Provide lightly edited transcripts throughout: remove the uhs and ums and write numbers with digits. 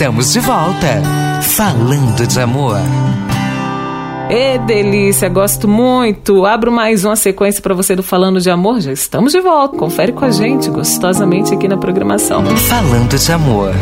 estamos de volta, falando de amor. Ê, delícia, gosto muito. Abro mais uma sequência para você do Falando de Amor. Já estamos de volta. Confere com a gente gostosamente aqui na programação. Falando de Amor.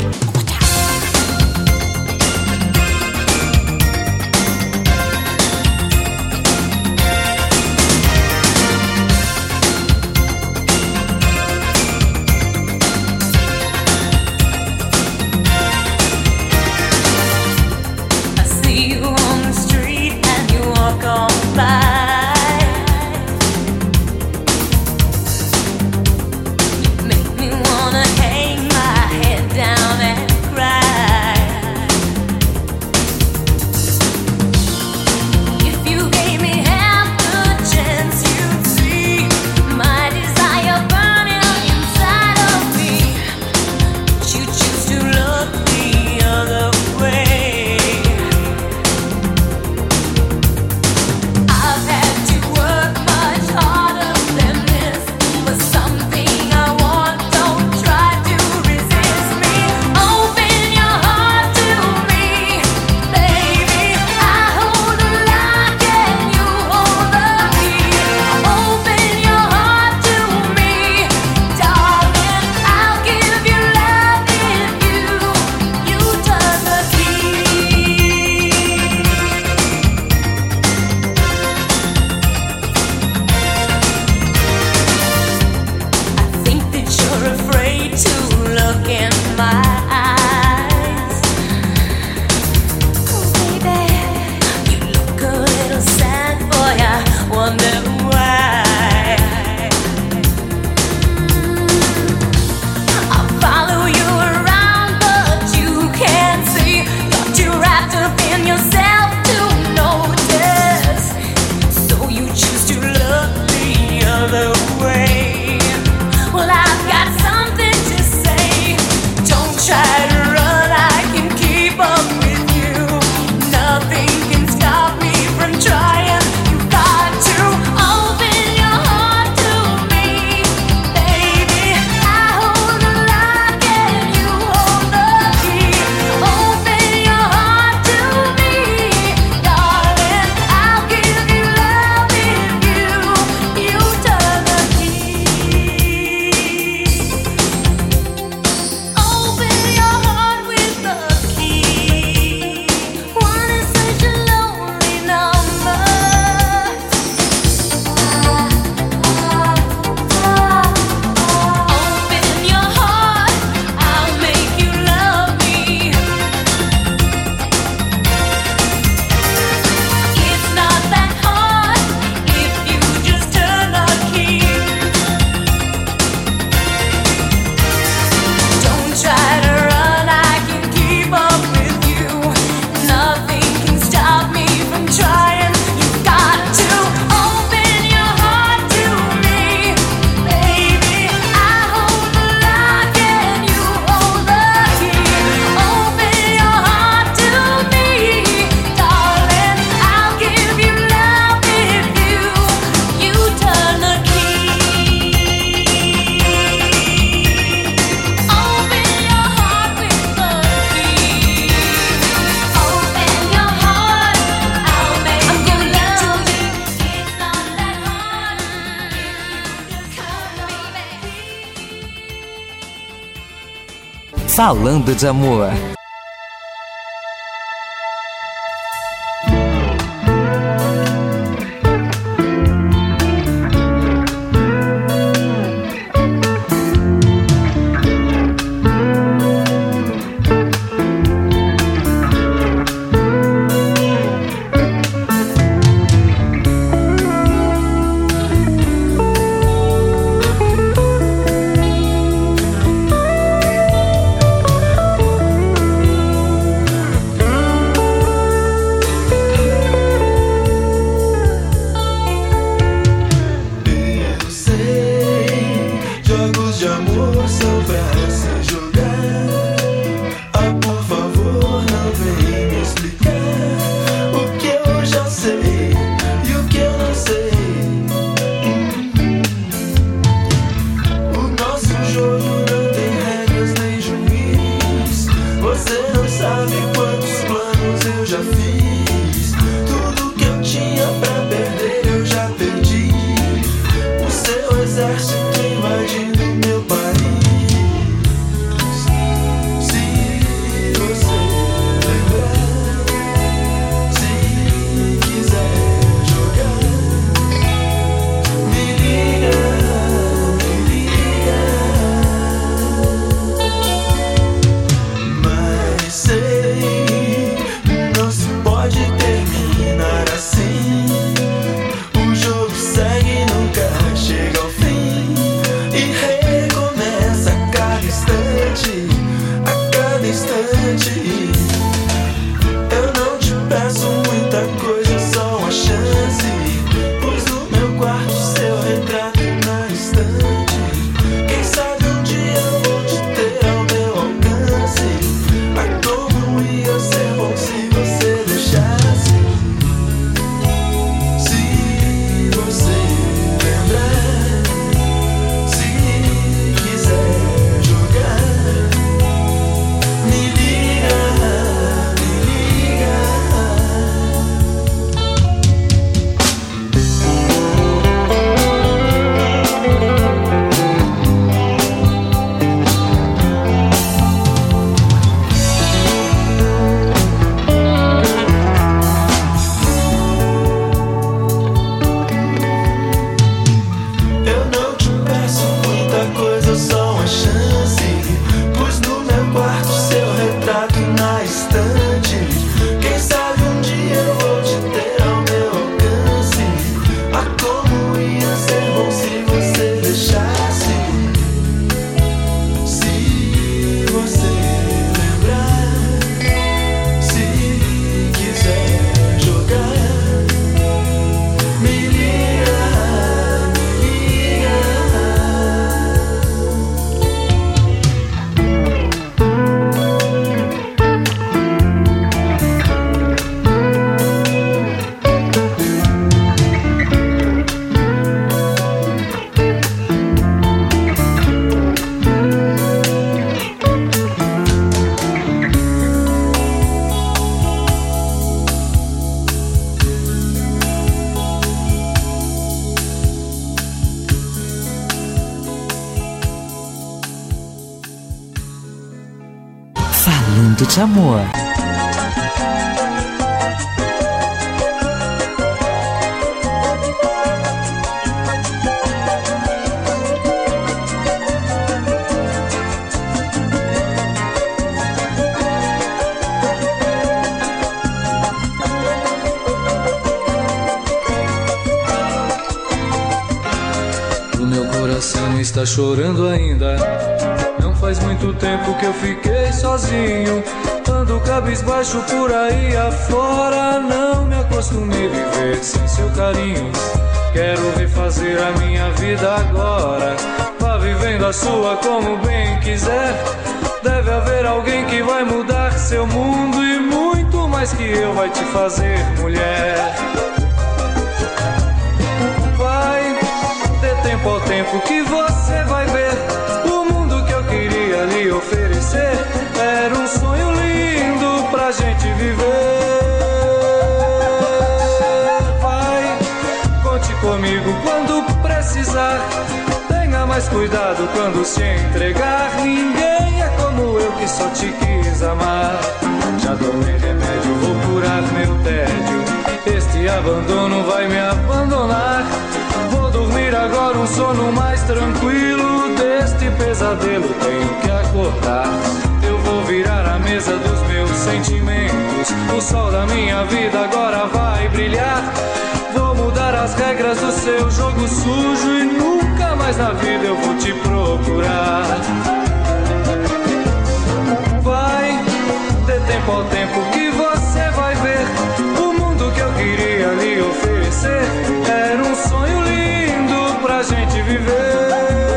Falando de Amor. quarto seu retrato na estante. Quem sabe um dia eu vou te ter ao meu alcance. Mas como ia ser bom se você deixasse. Se você lembrar, se quiser jogar, me liga, me liga. Eu não te peço muita coisa, só uma chance. Pus no meu quarto seu retrato na estante. Quem sabe um dia eu vou te ter ao meu alcance. Ah, como ia ser bom se você deixasse. Se você lembrar, se quiser jogar, me liga, me liga. Falando de amor. O meu coração está chorando ainda. Não faz muito tempo que eu fiquei sozinho. Ando cabisbaixo por aí afora. Não me acostumei a viver sem seu carinho. Quero refazer a minha vida agora. Vá vivendo a sua como bem quiser. Deve haver alguém que vai mudar seu mundo. E muito mais que eu vai te fazer mulher. Vai, dê tempo ao tempo que você vai ver. O mundo que eu queria lhe oferecer era um sonho lindo pra gente viver. Vai, conte comigo quando precisar. Tenha mais cuidado quando se entregar. Ninguém é como eu que só te quis amar. Já tomei remédio, vou curar meu tédio. Este abandono vai me abandonar. Vou dormir agora um sono mais tranquilo. Deste pesadelo tenho que acordar. Eu vou virar a mesa dos meus sentimentos. O sol da minha vida agora vai brilhar. Vou mudar as regras do seu jogo sujo. E nunca mais na vida eu vou te procurar. Vai, dê tempo ao tempo que você vai ver. O mundo que eu queria lhe oferecer era um sonho lindo pra gente viver.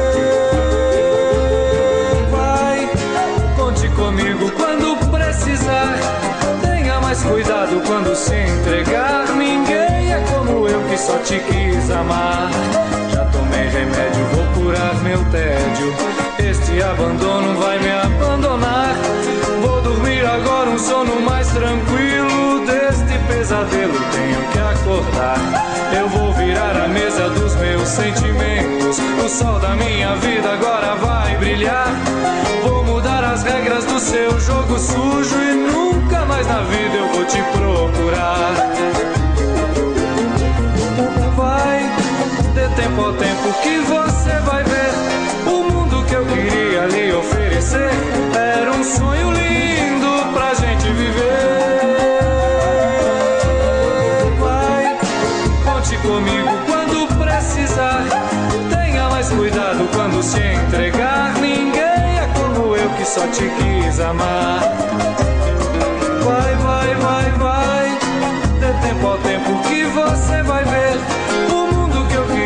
Vai, conte comigo quando precisar. Tenha mais cuidado quando se entregar. Ninguém é como eu que só te quis amar. Já tomei remédio, vou curar meu tédio. Este abandono vai me abandonar. Vou dormir agora um sono mais tranquilo. Deste pesadelo tenho que acordar. Eu vou virar a mesa dos meus sentimentos. O sol da minha vida agora vai brilhar. Vou mudar as regras do seu jogo sujo. E nunca mais na vida eu vou te procurar. Vai, dê tempo ao tempo que você vai ver. O mundo que eu queria lhe oferecer era um sonho lindo pra gente viver. Vai, conte comigo quando precisar. Tenha mais cuidado quando se entregar. Ninguém é como eu que só te quis amar. Vai, vai, vai, vai. Dê tempo ao tempo que você vai ver. O mundo que eu queria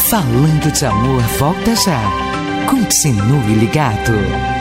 Falando de Amor volta já. Continue ligado.